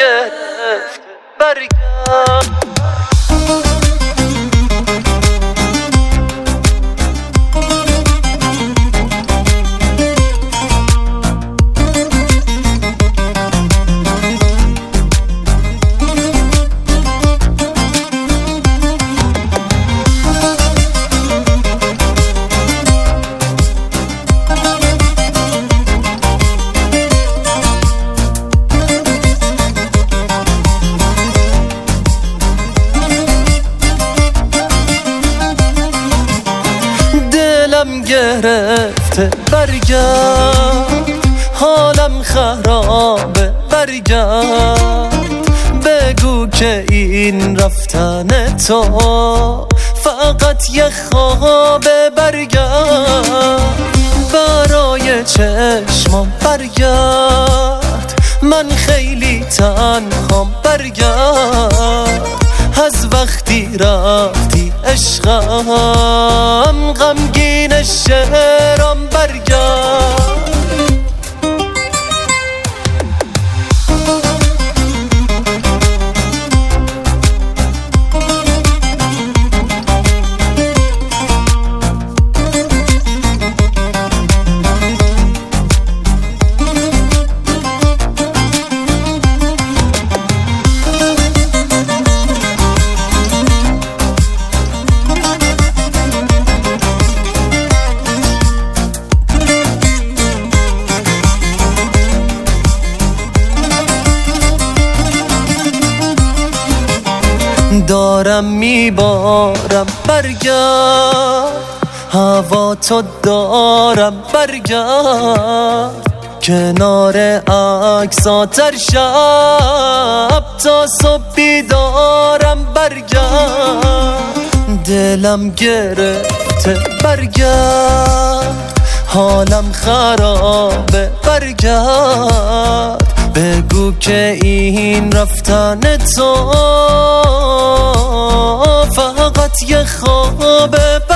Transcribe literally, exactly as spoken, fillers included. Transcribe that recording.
گرفته برگرد. دلم گرفته برگرد، حالم خرابه برگرد. بگو که این رفتن تو فقط یه خوابه برگرد. برای چشمام برگرد، من خیلی تنهام برگرد. از وقتی رفتی عشقم غمگین شعرام برگرد. دارم میبارم برگرد، هوا تو دارم برگرد. کنار عکساتر شب تا صبح بیدارم برگرد. دلم گرفته برگرد، حالم خرابه برگرد. بگو که این رفتن تو فقط یه خوابه